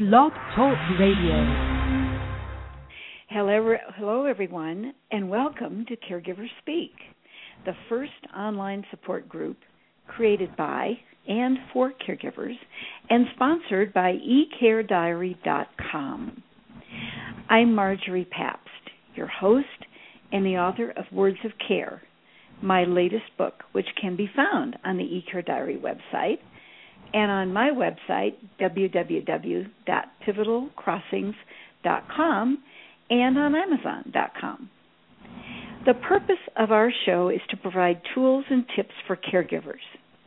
Blog Talk Radio. Hello, everyone, and welcome to Caregivers Speak, the first online support group created by and for caregivers and sponsored by eCareDiary.com. I'm Marjorie Pabst, your host and the author of Words of Care, my latest book, which can be found on the eCare Diary website and on my website, www.pivotalcrossings.com, and on Amazon.com. The purpose of our show is to provide tools and tips for caregivers.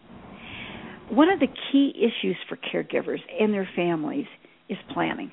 One of the key issues for caregivers and their families is planning.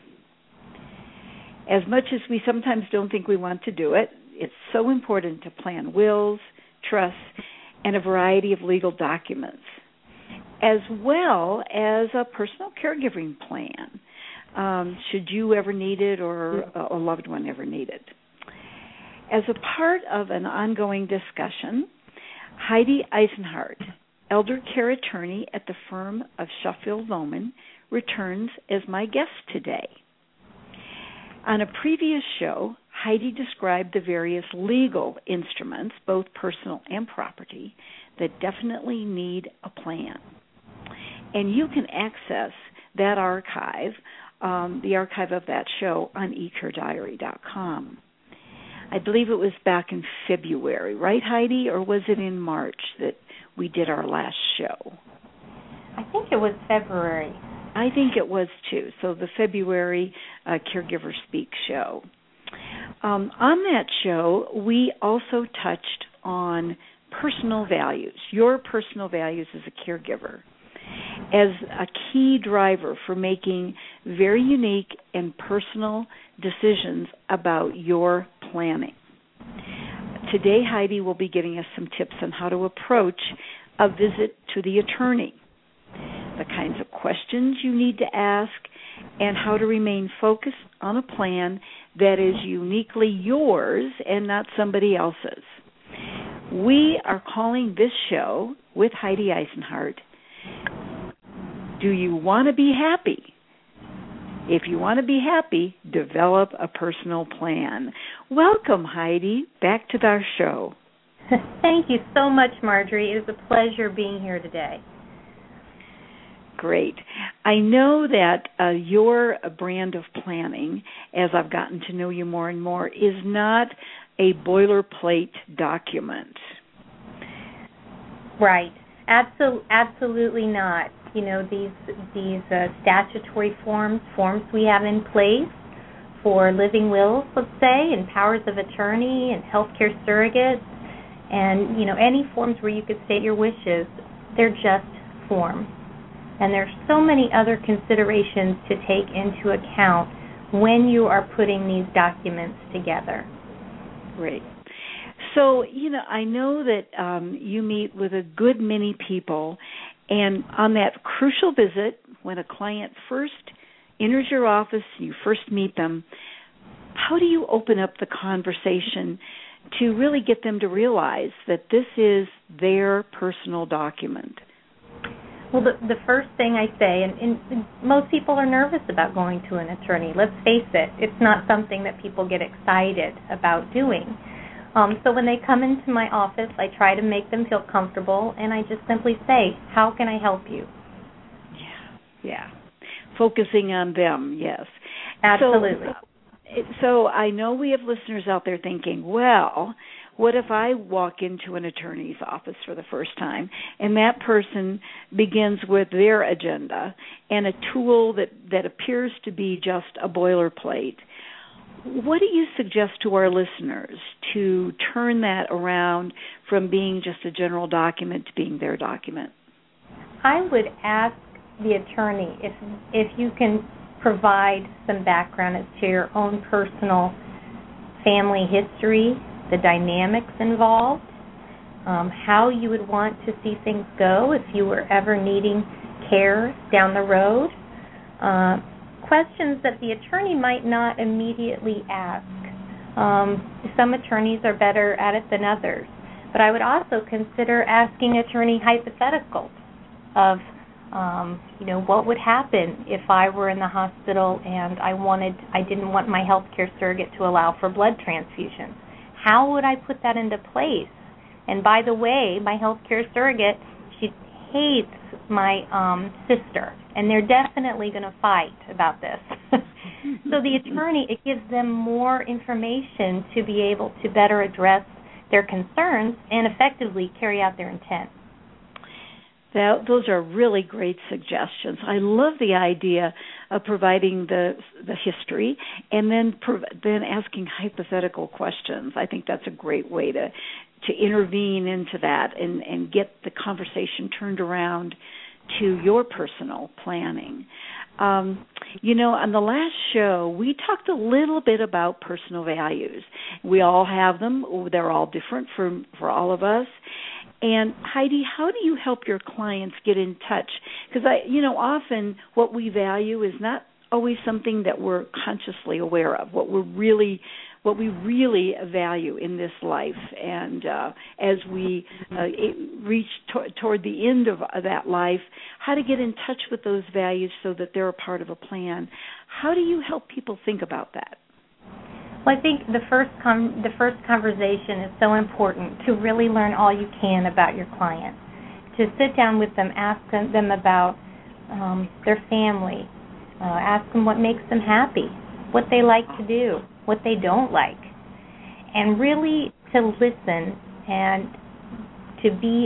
As much as we sometimes don't think we want to do it, it's so important to plan wills, trusts, and a variety of legal documents, as well as a personal caregiving plan, should you ever need it or a loved one ever need it. As a part of an ongoing discussion, Heidi Eisenhardt, elder care attorney at the firm of Sheffield Lohman, returns as my guest today. On a previous show, Heidi described the various legal instruments, both personal and property, that definitely need a plan. And you can access that archive, the archive of that show, on eCareDiary.com. I believe it was back in February, right, Heidi, or was it in March that we did our last show? I think it was February. I think it was too. So the February Caregiver Speak show. On that show, we also touched on personal values, your personal values as a caregiver, as a key driver for making very unique and personal decisions about your planning. Today, Heidi will be giving us some tips on how to approach a visit to the attorney, the kinds of questions you need to ask, and how to remain focused on a plan that is uniquely yours and not somebody else's. We are calling this show with Heidi Eisenhardt, Do You Want to Be Happy? If you want to be happy, develop a personal plan. Welcome, Heidi, back to our show. Thank you so much, Marjorie. It is a pleasure being here today. Great. I know that your brand of planning, as I've gotten to know you more and more, is not a boilerplate document. Right. Absolutely not. You know, these statutory forms we have in place for living wills, let's say, and powers of attorney and healthcare surrogates, and, you know, any forms where you could state your wishes, they're just forms. And there's so many other considerations to take into account when you are putting these documents together. Great. So, you know, I know that you meet with a good many people, and on that crucial visit, when a client first enters your office, you first meet them, how do you open up the conversation to really get them to realize that this is their personal document? Well, the first thing I say, and most people are nervous about going to an attorney. Let's face it, it's not something that people get excited about doing. So when they come into my office, I try to make them feel comfortable, and I just simply say, how can I help you? Yeah. Focusing on them, yes. Absolutely. So I know we have listeners out there thinking, well, what if I walk into an attorney's office for the first time and that person begins with their agenda and a tool that appears to be just a boilerplate? What do you suggest to our listeners to turn that around from being just a general document to being their document? I would ask the attorney if you can provide some background as to your own personal family history, the dynamics involved, how you would want to see things go if you were ever needing care down the road. Questions that the attorney might not immediately ask. Some attorneys are better at it than others. But I would also consider asking attorney hypotheticals of What would happen if I were in the hospital and I didn't want my healthcare surrogate to allow for blood transfusions? How would I put that into place? And by the way, my healthcare surrogate, she hates my sister, and they're definitely going to fight about this. So the attorney, it gives them more information to be able to better address their concerns and effectively carry out their intent. Those are really great suggestions. I love the idea of providing the history and then asking hypothetical questions. I think that's a great way to intervene into that and get the conversation turned around to your personal planning. On the last show, we talked a little bit about personal values. We all have them. They're all different for all of us. And Heidi, how do you help your clients get in touch? Because often what we value is not always something that we're consciously aware of. What we really value in this life, and as we reach toward the end of that life, how to get in touch with those values so that they're a part of a plan. How do you help people think about that? Well, I think the first conversation is so important, to really learn all you can about your client, to sit down with them, ask them about their family, ask them what makes them happy, what they like to do, what they don't like, and really to listen and to be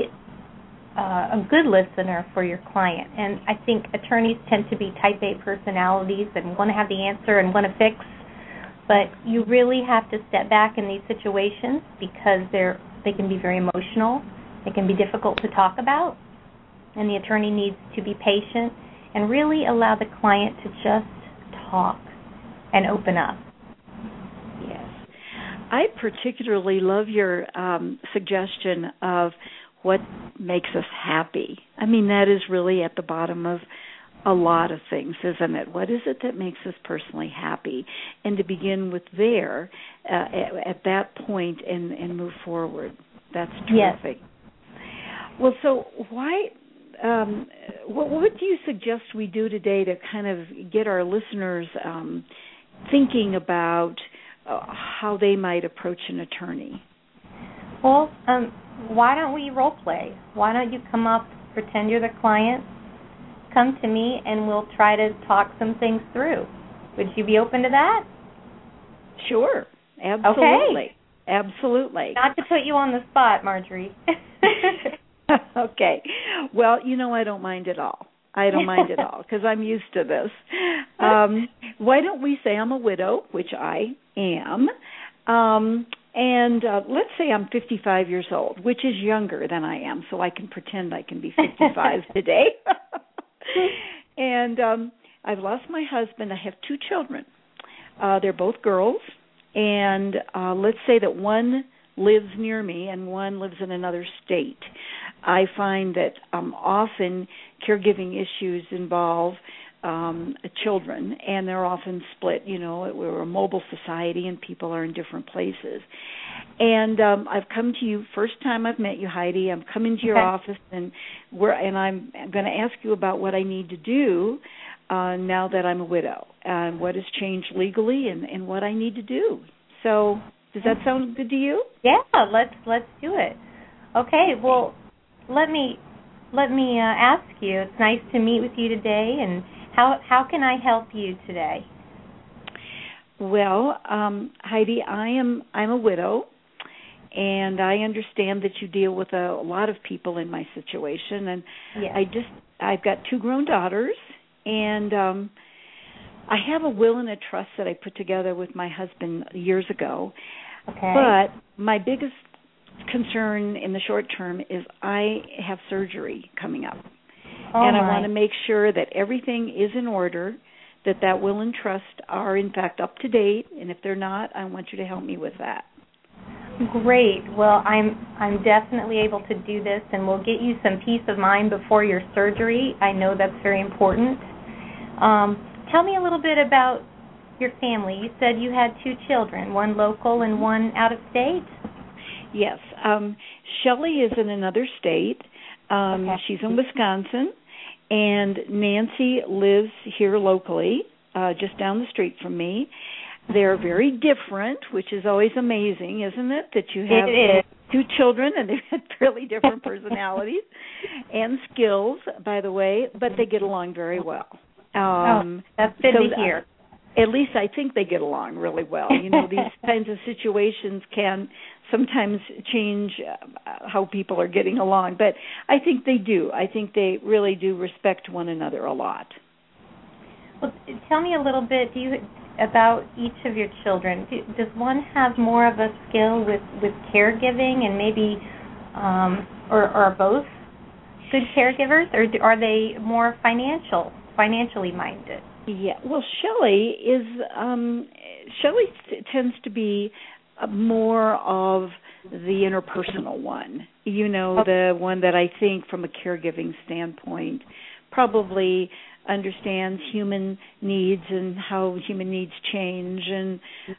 a good listener for your client. And I think attorneys tend to be type A personalities and want to have the answer and want to fix. But you really have to step back in these situations because they can be very emotional. They can be difficult to talk about. And the attorney needs to be patient and really allow the client to just talk and open up. Yes. I particularly love your suggestion of what makes us happy. I mean, that is really at the bottom of a lot of things, isn't it? What is it that makes us personally happy? And to begin with there, at that point, and move forward. That's terrific. Yes. Well, so why? What do you suggest we do today to kind of get our listeners thinking about how they might approach an attorney? Well, why don't we role play? Why don't you come up, pretend you're the client, come to me, and we'll try to talk some things through. Would you be open to that? Sure. Absolutely. Okay. Absolutely. Not to put you on the spot, Marjorie. Okay. Well, I don't mind at all. I don't mind at all because I'm used to this. Why don't we say I'm a widow, which I am, and let's say I'm 55 years old, which is younger than I am, so I can pretend I can be 55 today. And I've lost my husband. I have 2 children. They're both girls, and let's say that one lives near me and one lives in another state. I find that often caregiving issues involve children, and they're often split. We're a mobile society, and people are in different places. And I've come to you, first time I've met you, Heidi. I'm coming to your office, and I'm going to ask you about what I need to do now that I'm a widow, and what has changed legally, and what I need to do. So, does that sound good to you? Yeah, let's do it. Okay. Well, let me ask you. It's nice to meet with you today, and how can I help you today? Well, Heidi, I'm a widow, and I understand that you deal with a lot of people in my situation, and yes. I've got 2 grown daughters, and I have a will and a trust that I put together with my husband years ago. Okay. But my biggest concern in the short term is I have surgery coming up. And I want to make sure that everything is in order, that will and trust are, in fact, up to date. And if they're not, I want you to help me with that. Great. Well, I'm definitely able to do this, and we'll get you some peace of mind before your surgery. I know that's very important. Tell me a little bit about your family. You said you had 2 children, one local and one out of state? Yes. Shelley is in another state. She's in Wisconsin, And Nancy lives here locally, just down the street from me. They're very different, which is always amazing, isn't it? That you have two children and they've had fairly different personalities and skills, by the way, but they get along very well. That's good to hear. At least I think they get along really well. You know, these kinds of situations can sometimes change how people are getting along, but I think they do. I think they really do respect one another a lot. Well, tell me a little bit about each of your children. Does one have more of a skill with caregiving, and maybe, or are both good caregivers, or are they more financially minded? Yeah, well, Shelley tends to be more of the interpersonal one. You know, the one that I think from a caregiving standpoint probably understands human needs and how human needs change. And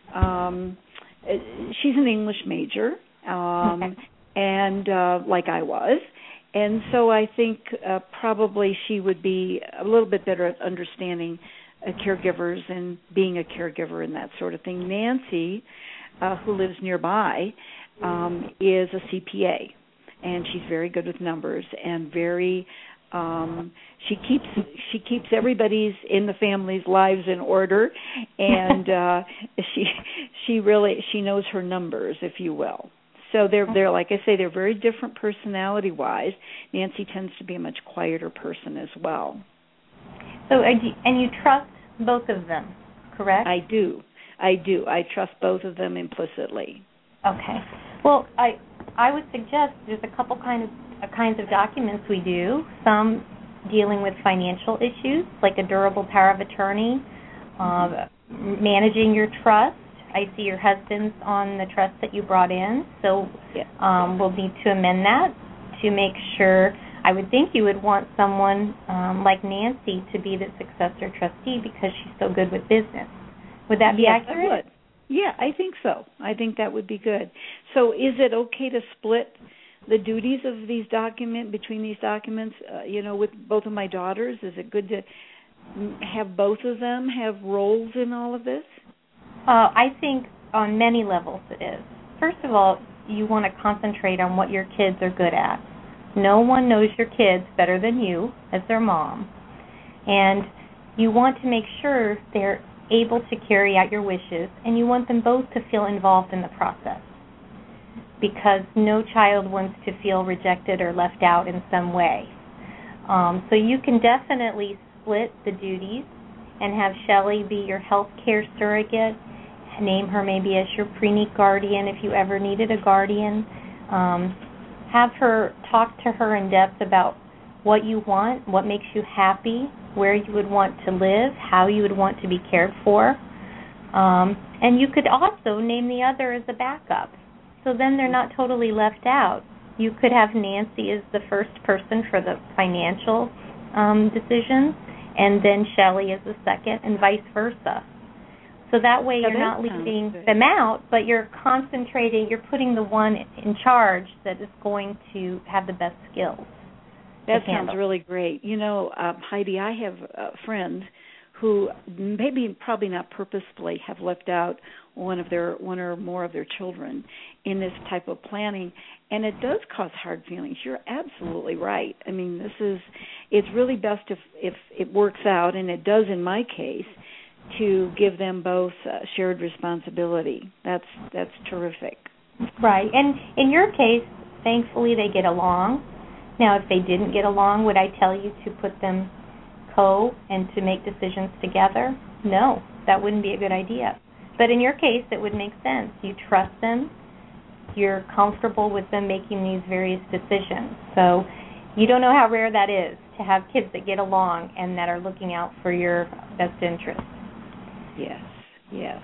she's an English major, and like I was. And so I think probably she would be a little bit better at understanding caregivers and being a caregiver and that sort of thing. Nancy, who lives nearby, is a CPA, and she's very good with numbers and very. She keeps everybody's in the family's lives in order, and she knows her numbers, if you will. So they're like I say, they're very different personality-wise. Nancy tends to be a much quieter person as well. So, and you trust both of them, correct? I do. I trust both of them implicitly. Okay. Well, I would suggest there's a couple kinds of documents we do. Some dealing with financial issues, like a durable power of attorney, managing your trust. I see your husband's on the trust that you brought in, so we'll need to amend that to make sure. I would think you would want someone like Nancy to be the successor trustee because she's so good with business. Would that be accurate? Yes, I would. Yeah, I think so. I think that would be good. So is it okay to split the duties of these between these documents, with both of my daughters? Is it good to have both of them have roles in all of this? I think on many levels it is. First of all, you want to concentrate on what your kids are good at. No one knows your kids better than you as their mom. And you want to make sure they're able to carry out your wishes, and you want them both to feel involved in the process, because no child wants to feel rejected or left out in some way. So you can definitely split the duties and have Shelley be your health care surrogate, name her maybe as your preemie guardian if you ever needed a guardian. Have her talk to her in depth about what you want, what makes you happy, where you would want to live, how you would want to be cared for. And you could also name the other as a backup. So then they're not totally left out. You could have Nancy as the first person for the financial decisions, and then Shelley as the second, and vice versa. So that way you're not leaving them out, but you're concentrating, you're putting the one in charge that is going to have the best skills. That sounds really great. You know, Heidi, I have friends who probably not purposefully have left out one or more of their children in this type of planning, and it does cause hard feelings. You're absolutely right. I mean, it's really best if it works out, and it does in my case, to give them both shared responsibility. That's terrific. Right, and in your case, thankfully they get along. Now, if they didn't get along, would I tell you to put them and to make decisions together? No, that wouldn't be a good idea. But in your case, it would make sense. You trust them. You're comfortable with them making these various decisions. So you don't know how rare that is to have kids that get along and that are looking out for your best interests. Yes.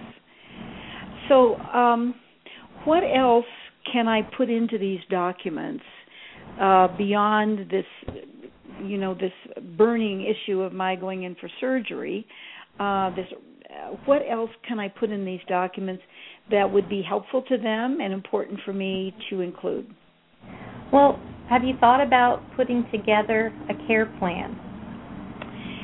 So what else can I put into these documents beyond this, this burning issue of my going in for surgery? What else can I put in these documents that would be helpful to them and important for me to include? Well, have you thought about putting together a care plan?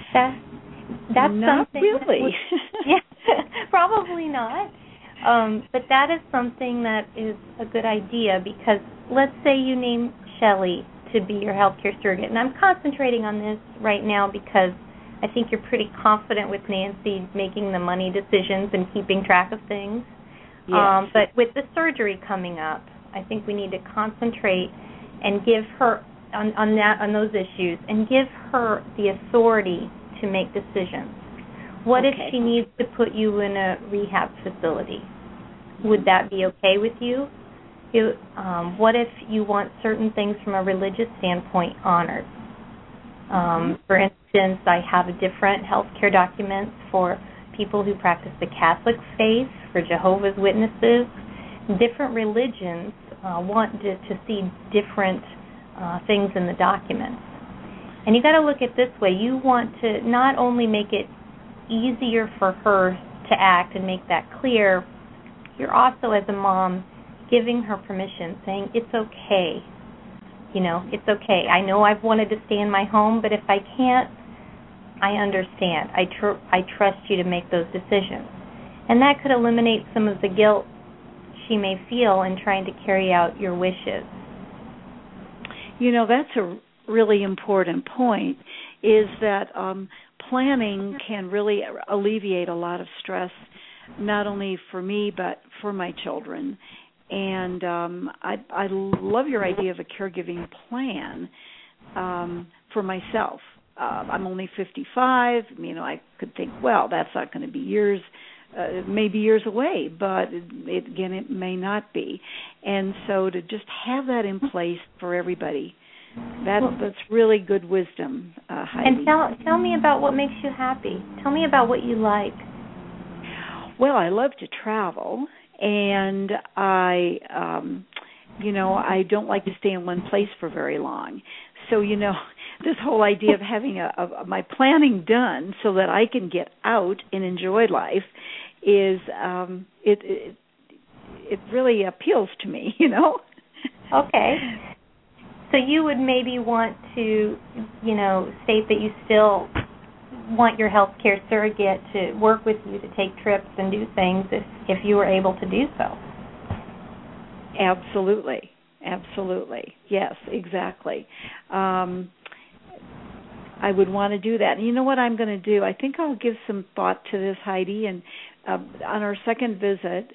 That's not something really. Probably not. But that is something that is a good idea, because let's say you name Shelley to be your healthcare surrogate, and I'm concentrating on this right now because I think you're pretty confident with Nancy making the money decisions and keeping track of things. Yes. But with the surgery coming up, I think we need to concentrate and give her on those issues, and give her the authority to make decisions. What if she needs to put you in a rehab facility? Would that be okay with you? What if you want certain things from a religious standpoint honored? For instance, I have different healthcare documents for people who practice the Catholic faith, for Jehovah's Witnesses. Different religions want to see different things in the documents. And you got to look at it this way. You want to not only make it easier for her to act and make that clear, you're also, as a mom, giving her permission, saying, it's okay. It's okay. I know I've wanted to stay in my home, but if I can't, I understand. I trust you to make those decisions. And that could eliminate some of the guilt she may feel in trying to carry out your wishes. That's a really important point, is that planning can really alleviate a lot of stress, not only for me but for my children. And I love your idea of a caregiving plan for myself. I'm only 55. I could think, well, that's not going to be years, maybe years away, but it may not be. And so to just have that in place for everybody, that's really good wisdom, Heidi. And tell me about what makes you happy. Tell me about what you like. Well, I love to travel, and I don't like to stay in one place for very long. So, this whole idea of having my planning done so that I can get out and enjoy life is it really appeals to me, Okay. So you would maybe want to, state that you still want your health care surrogate to work with you to take trips and do things if you were able to do so. Absolutely. Yes, exactly. I would want to do that. And you know what I'm going to do? I think I'll give some thought to this, Heidi, and on our second visit,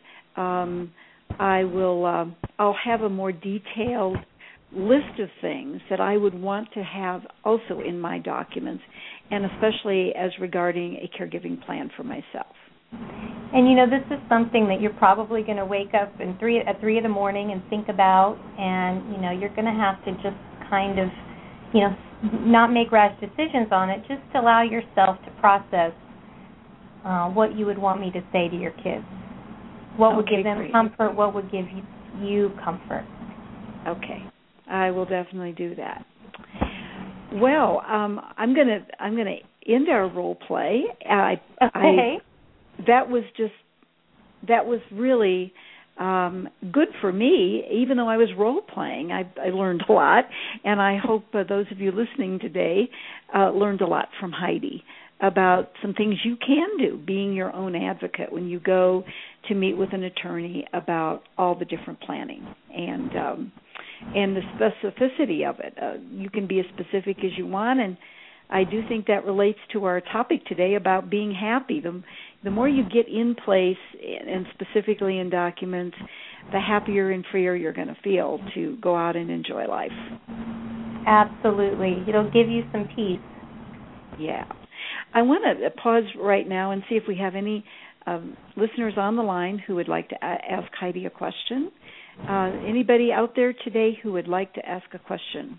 I'll have a more detailed list of things that I would want to have also in my documents, and especially as regarding a caregiving plan for myself. And this is something that you're probably going to wake up at 3 in the morning and think about, and you're going to have to just kind of not make rash decisions on it. Just allow yourself to process what you would want me to say to your kids. What would give them comfort? What would give you comfort? Okay. I will definitely do that. Well, I'm gonna end our role play. Okay. That was really good for me. Even though I was role playing, I learned a lot, and I hope those of you listening today learned a lot from Heidi about some things you can do, being your own advocate when you go to meet with an attorney about all the different planning and the specificity of it. You can be as specific as you want, and I do think that relates to our topic today about being happy. The more you get in place, and specifically in documents, the happier and freer you're going to feel to go out and enjoy life. Absolutely. It'll give you some peace. Yeah. I want to pause right now and see if we have any listeners on the line who would like to ask Heidi a question. Anybody out there today who would like to ask a question?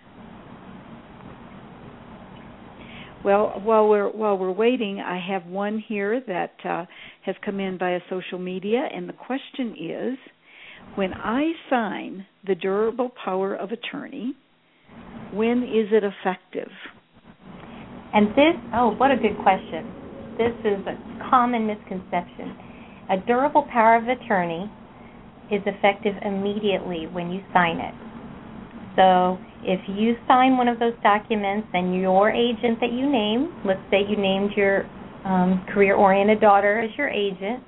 Well, while we're waiting, I have one here that has come in via social media, and the question is, when I sign the durable power of attorney, when is it effective? And what a good question. This is a common misconception. A durable power of attorney is effective immediately when you sign it. So if you sign one of those documents and your agent that you name, let's say you named your career-oriented daughter as your agent,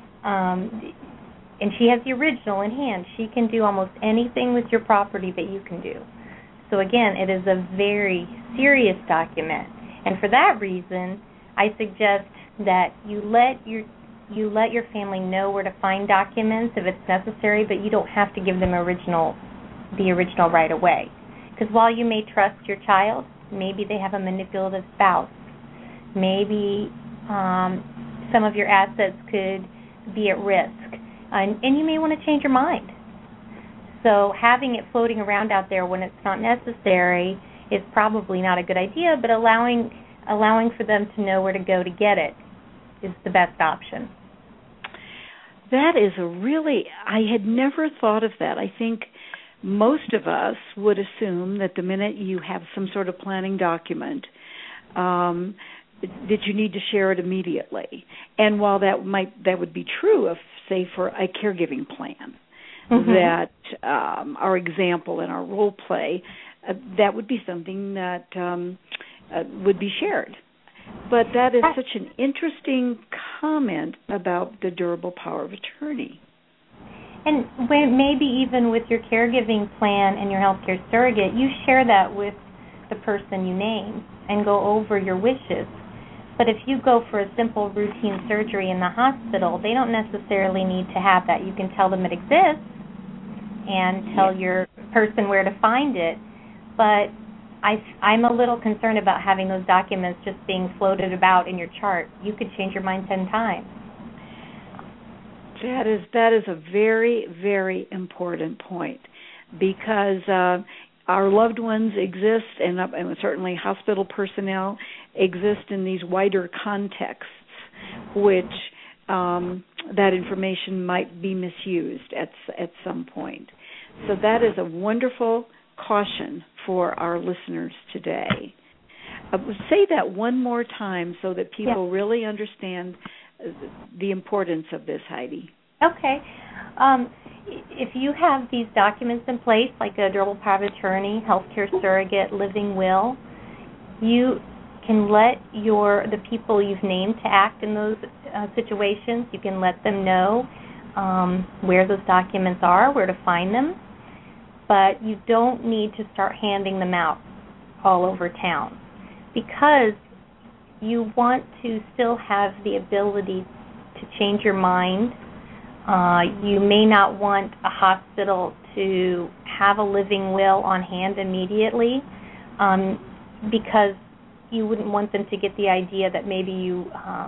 and she has the original in hand, she can do almost anything with your property that you can do. So again, it is a very serious document. And for that reason, I suggest that you let your family know where to find documents if it's necessary, but you don't have to give them the original right away. Because while you may trust your child, maybe they have a manipulative spouse. Maybe some of your assets could be at risk. And you may want to change your mind. So having it floating around out there when it's not necessary is probably not a good idea, but allowing for them to know where to go to get it is the best option. That is I had never thought of that. I think most of us would assume that the minute you have some sort of planning document, that you need to share it immediately. And while that would be true of, say, for a caregiving plan, that our example in our role play, that would be something that would be shared. But that is such an interesting comment about the durable power of attorney. And maybe even with your caregiving plan and your healthcare surrogate, you share that with the person you name and go over your wishes. But if you go for a simple routine surgery in the hospital, they don't necessarily need to have that. You can tell them it exists and tell your person where to find it. But I'm a little concerned about having those documents just being floated about in your chart. You could change your mind 10 times. That is a very, very important point, because our loved ones exist, and certainly hospital personnel exist in these wider contexts, which that information might be misused at some point. So that is a wonderful caution for our listeners today. Say that one more time so that people really understand the importance of this, Heidi. Okay. If you have these documents in place, like a durable power of attorney, healthcare surrogate, living will, you can let the people you've named to act in those situations, you can let them know where those documents are, where to find them, but you don't need to start handing them out all over town, because you want to still have the ability to change your mind. You may not want a hospital to have a living will on hand immediately, because you wouldn't want them to get the idea that maybe you,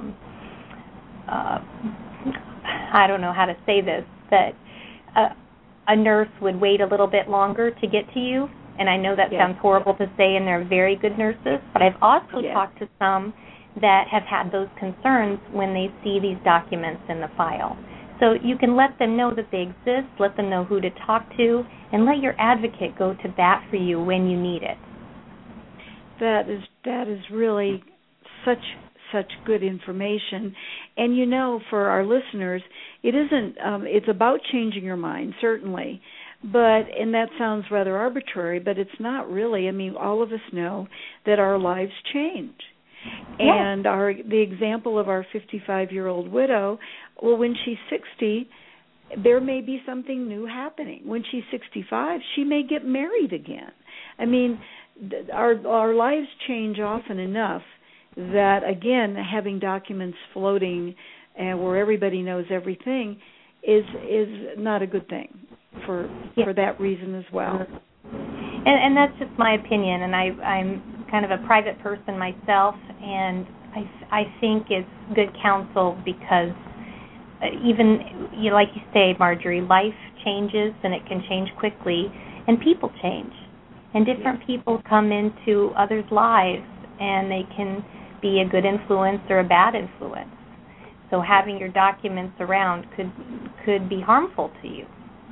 I don't know how to say this, that a nurse would wait a little bit longer to get to you. And I know that sounds horrible to say, and they're very good nurses, but I've also talked to some that have had those concerns when they see these documents in the file. So you can let them know that they exist, let them know who to talk to, and let your advocate go to bat for you when you need it. That is really such good information. And you know, for our listeners, it isn't. It's about changing your mind, certainly. And that sounds rather arbitrary, but it's not really. I mean, all of us know that our lives change. And the example of our 55-year-old widow, well, when she's 60, there may be something new happening. When she's 65, she may get married again. I mean, our lives change often enough that, again, having documents floating where everybody knows everything is not a good thing for that reason as well. And that's just my opinion, and I'm kind of a private person myself, and I think it's good counsel, because even, like you say, Marjorie, life changes, and it can change quickly, and people change, and different people come into others' lives, and they can be a good influence or a bad influence. So having your documents around could be harmful to you.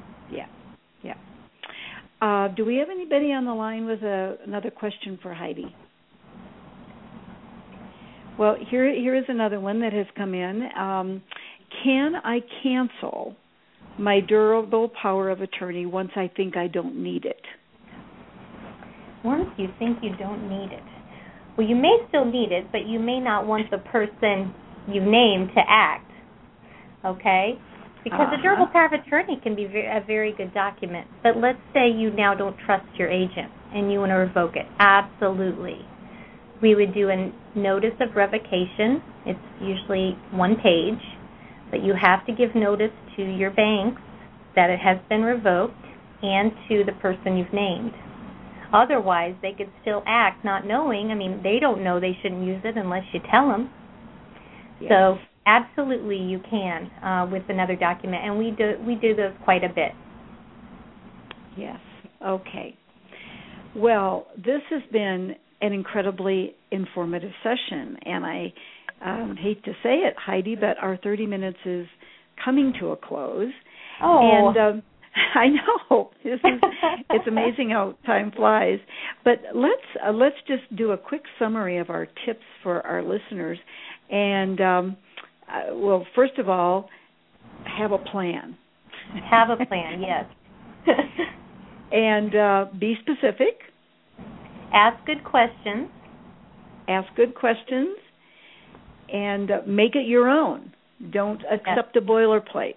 Do we have anybody on the line with another question for Heidi? Well, here is another one that has come in. Can I cancel my durable power of attorney once I think I don't need it? once you think you don't need it. Well, you may still need it, but you may not want the person you named to act, okay? Because a durable power of attorney can be a very good document. But let's say you now don't trust your agent and you want to revoke it. Absolutely. We would do a notice of revocation. It's usually 1 page, but you have to give notice to your banks that it has been revoked and to the person you've named. Otherwise, they could still act not knowing. I mean, they don't know they shouldn't use it unless you tell them. Yes. So absolutely you can with another document, and we do those quite a bit. Yes. Okay. Well, this has been an incredibly informative session, and I hate to say it, Heidi, but our 30 minutes is coming to a close. Oh. And I know it's amazing how time flies. But let's just do a quick summary of our tips for our listeners. And well, first of all, have a plan. Have a plan, yes. And be specific. Ask good questions. Ask good questions. And make it your own. Don't accept a boilerplate.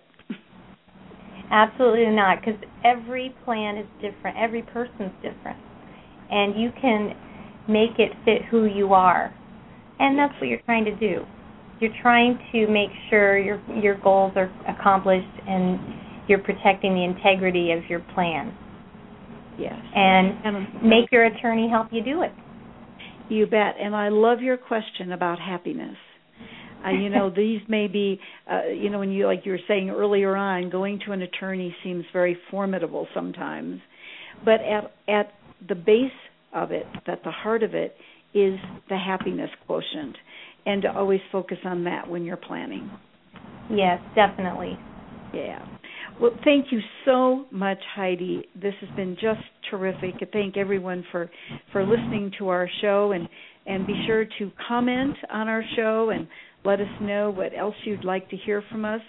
Absolutely not, because every plan is different. Every person's different. And you can make it fit who you are. And that's what you're trying to do. You're trying to make sure your goals are accomplished and you're protecting the integrity of your plan. Yes. And make your attorney help you do it. You bet. And I love your question about happiness. These may be, when you, like you were saying earlier on, going to an attorney seems very formidable sometimes. But at the base of it, at the heart of it, is the happiness quotient. And to always focus on that when you're planning. Yes, definitely. Yeah. Well, thank you so much, Heidi. This has been just terrific. I thank everyone for listening to our show, and be sure to comment on our show and let us know what else you'd like to hear from us.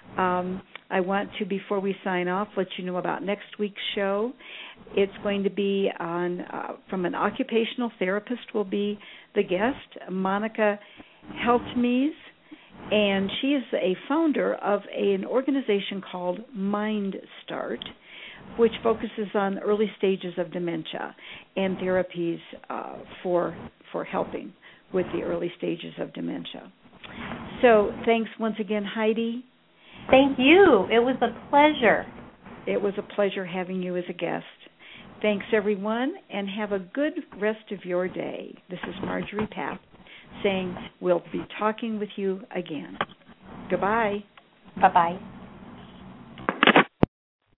I want to, before we sign off, let you know about next week's show. It's going to be from an occupational therapist will be the guest, Monica Heltmes, and she is a founder of an organization called Mind Start, which focuses on early stages of dementia and therapies for helping with the early stages of dementia. So thanks once again, Heidi. Thank you. It was a pleasure. It was a pleasure having you as a guest. Thanks, everyone, and have a good rest of your day. This is Marjorie Papp saying we'll be talking with you again. Goodbye. Bye-bye.